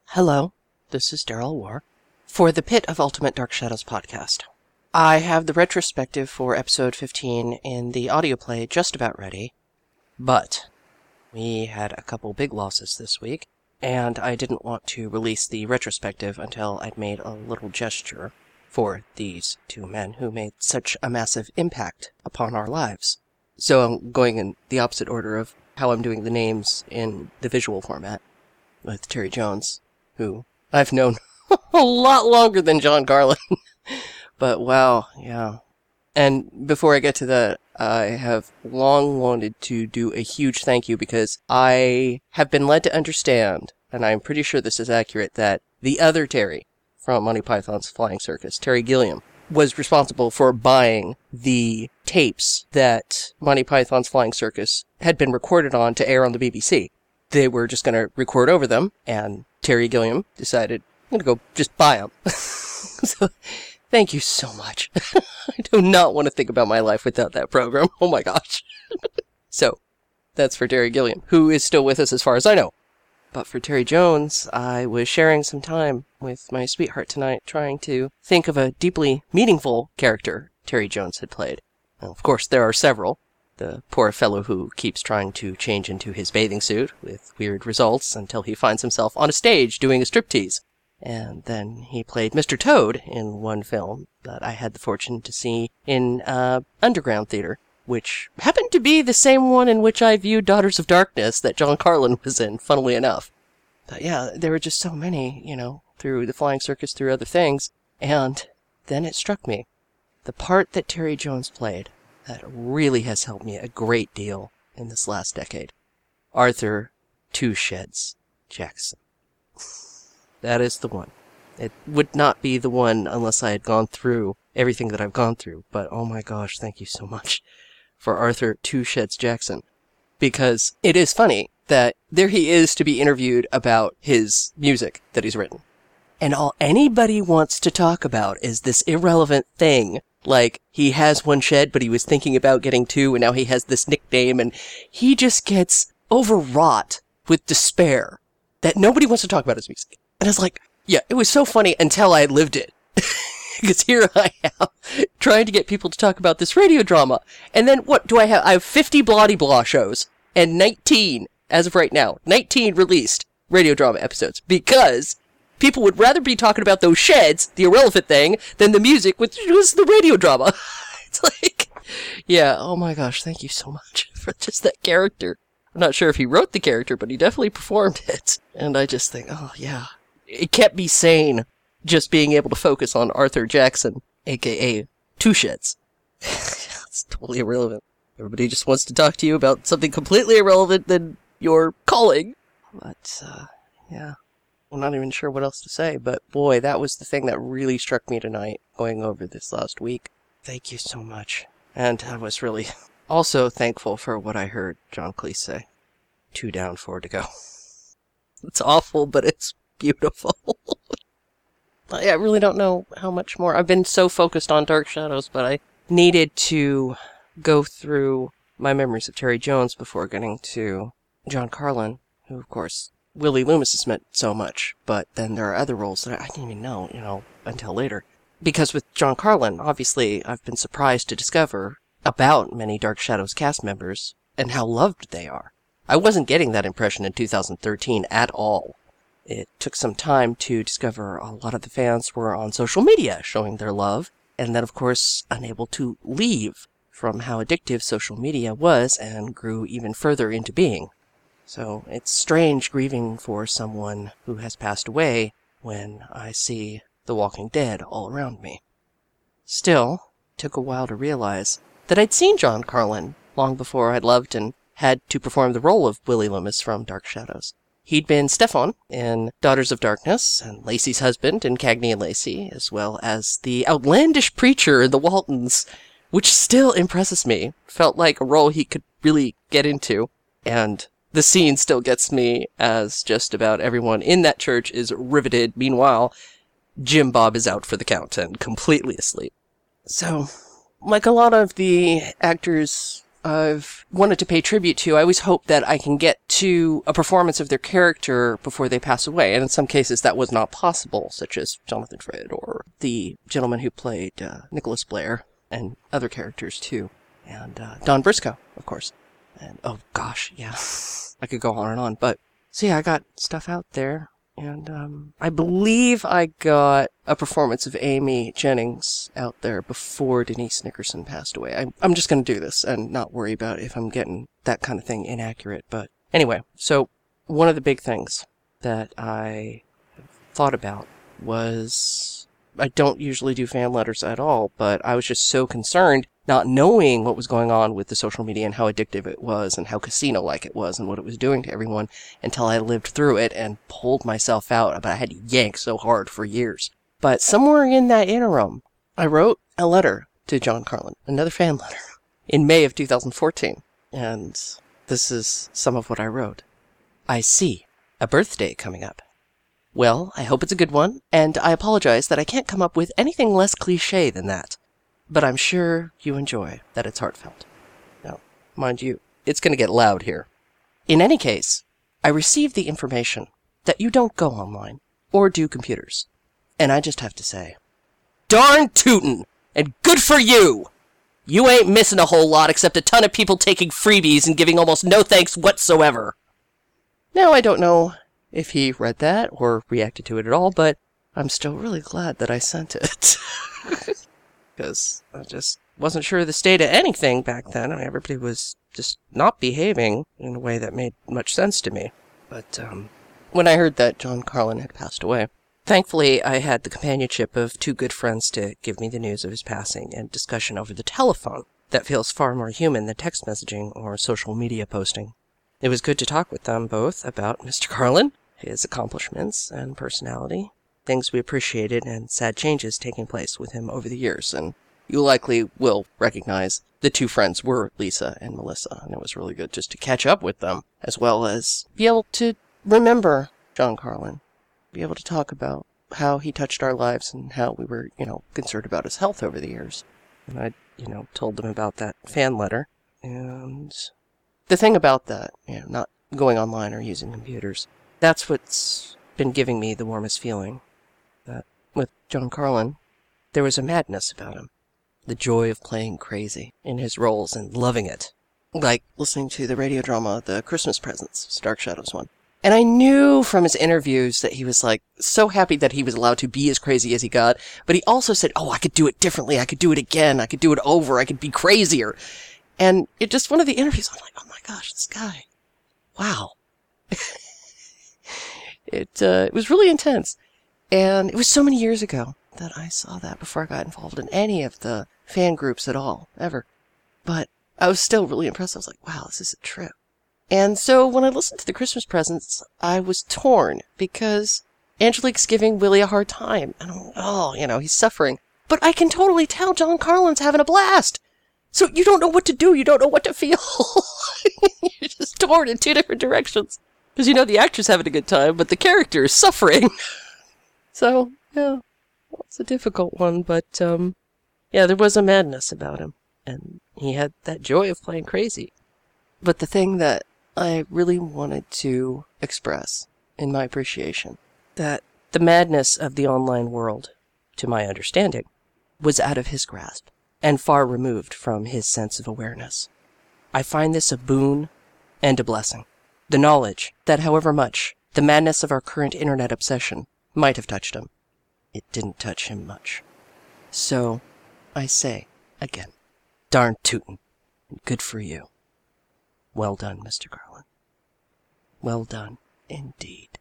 Hello, this is Daryl War for the Pit of Ultimate Dark Shadows podcast. I have the retrospective for episode 15 in the audio play just about ready, but we had a couple big losses this week, and I didn't want to release the retrospective until I'd made a little gesture for these two men who made such a massive impact upon our lives. So I'm going in the opposite order of how I'm doing the names in the visual format, with Terry Jones, who I've known a lot longer than John Carlin. But wow, yeah. And before I get to that, I have long wanted to do a huge thank you because I have been led to understand, and I'm pretty sure this is accurate, that the other Terry from Monty Python's Flying Circus, Terry Gilliam, was responsible for buying the tapes that Monty Python's Flying Circus had been recorded on to air on the BBC. They were just going to record over them, and Terry Gilliam decided, I'm going to go just buy them. So, thank you so much. I do not want to think about my life without that program. Oh my gosh. So, that's for Terry Gilliam, who is still with us as far as I know. But for Terry Jones, I was sharing some time with my sweetheart tonight, trying to think of a deeply meaningful character Terry Jones had played. Now, of course, there are several. The poor fellow who keeps trying to change into his bathing suit with weird results until he finds himself on a stage doing a striptease. And then he played Mr. Toad in one film that I had the fortune to see in Underground Theater, which happened to be the same one in which I viewed Daughters of Darkness that John Carlin was in, funnily enough. But yeah, there were just so many, through the Flying Circus, through other things. And then it struck me. The part that Terry Jones played that really has helped me a great deal in this last decade. Arthur Two Sheds Jackson. That is the one. It would not be the one unless I had gone through everything that I've gone through, but oh my gosh, thank you so much for Arthur Two Sheds Jackson. Because it is funny that there he is to be interviewed about his music that he's written. And all anybody wants to talk about is this irrelevant thing. Like, he has one shed, but he was thinking about getting two, and now he has this nickname, and he just gets overwrought with despair that nobody wants to talk about his music. And I was like, yeah, it was so funny until I lived it. Because here I am, trying to get people to talk about this radio drama. And then what do I have? I have 50 Bloody Blah shows, and 19, as of right now, 19 released radio drama episodes. Because people would rather be talking about those sheds, the irrelevant thing, than the music, which was the radio drama. It's like, yeah, oh my gosh, thank you so much for just that character. I'm not sure if he wrote the character, but he definitely performed it. And I just think, oh yeah, it kept me sane, just being able to focus on Arthur Jackson, a.k.a. Two Sheds. It's totally irrelevant. Everybody just wants to talk to you about something completely irrelevant than your calling. But, yeah. I'm not even sure what else to say, but boy, that was the thing that really struck me tonight, going over this last week. Thank you so much. And I was really also thankful for what I heard John Cleese say. 2 down, 4 to go. It's awful, but it's beautiful. I really don't know how much more. I've been so focused on Dark Shadows, but I needed to go through my memories of Terry Jones before getting to John Carlin, who, of course, Willie Loomis has meant so much, but then there are other roles that I didn't even know, until later. Because with John Carlin, obviously, I've been surprised to discover about many Dark Shadows cast members and how loved they are. I wasn't getting that impression in 2013 at all. It took some time to discover a lot of the fans were on social media showing their love, and then, of course, unable to leave from how addictive social media was and grew even further into being. So it's strange grieving for someone who has passed away when I see The Walking Dead all around me. Still, it took a while to realize that I'd seen John Carlin long before I'd loved and had to perform the role of Willie Loomis from Dark Shadows. He'd been Stefan in Daughters of Darkness and Lacey's husband in Cagney and Lacey, as well as the outlandish preacher in The Waltons, which still impresses me. Felt like a role he could really get into, and the scene still gets me as just about everyone in that church is riveted. Meanwhile, Jim Bob is out for the count and completely asleep. So, like a lot of the actors I've wanted to pay tribute to, I always hope that I can get to a performance of their character before they pass away. And in some cases that was not possible, such as Jonathan Frid or the gentleman who played Nicholas Blair and other characters too. And Don Briscoe, of course. And oh gosh, yeah, I could go on and on. But so yeah, I got stuff out there. And I believe I got a performance of Amy Jennings out there before Denise Nickerson passed away. I'm just going to do this and not worry about if I'm getting that kind of thing inaccurate. But anyway, so one of the big things that I thought about was I don't usually do fan letters at all, but I was just so concerned not knowing what was going on with the social media and how addictive it was and how casino-like it was and what it was doing to everyone until I lived through it and pulled myself out. But I had to yank so hard for years. But somewhere in that interim, I wrote a letter to John Carlin, another fan letter, in May of 2014. And this is some of what I wrote. I see a birthday coming up. Well, I hope it's a good one, and I apologize that I can't come up with anything less cliché than that. But I'm sure you enjoy that it's heartfelt. Now, mind you, it's going to get loud here. In any case, I received the information that you don't go online or do computers. And I just have to say, darn tootin', and good for you! You ain't missing a whole lot except a ton of people taking freebies and giving almost no thanks whatsoever. Now, I don't know if he read that or reacted to it at all, but I'm still really glad that I sent it. Because I just wasn't sure of the state of anything back then. I mean, everybody was just not behaving in a way that made much sense to me. But when I heard that John Carlin had passed away, thankfully I had the companionship of two good friends to give me the news of his passing and discussion over the telephone that feels far more human than text messaging or social media posting. It was good to talk with them both about Mr. Carlin, his accomplishments and personality, things we appreciated, and sad changes taking place with him over the years. And you likely will recognize the two friends were Lisa and Melissa, and it was really good just to catch up with them, as well as be able to remember John Carlin, be able to talk about how he touched our lives and how we were, concerned about his health over the years. And I, told them about that fan letter. And the thing about that, not going online or using computers, that's what's been giving me the warmest feeling. That with John Carlin, there was a madness about him. The joy of playing crazy in his roles and loving it. Like listening to the radio drama, The Christmas Presents, Dark Shadows one. And I knew from his interviews that he was so happy that he was allowed to be as crazy as he got. But he also said, I could do it differently. I could do it again. I could do it over. I could be crazier. And it just, one of the interviews, I'm like, oh my gosh, this guy. Wow. It was really intense. And it was so many years ago that I saw that before I got involved in any of the fan groups at all, ever. But I was still really impressed. I was like, wow, this is a trip. And so when I listened to The Christmas Presents, I was torn because Angelique's giving Willie a hard time. And I'm like, he's suffering. But I can totally tell John Carlin's having a blast. So you don't know what to do. You don't know what to feel. You're just torn in two different directions. Because the actor's having a good time, but the character is suffering. So, yeah, it's a difficult one, but, there was a madness about him, and he had that joy of playing crazy. But the thing that I really wanted to express in my appreciation, that the madness of the online world, to my understanding, was out of his grasp, and far removed from his sense of awareness. I find this a boon and a blessing. The knowledge that however much the madness of our current internet obsession might have touched him, it didn't touch him much. So, I say, again, darn tootin', and good for you. Well done, Mr. Carlin. Well done, indeed.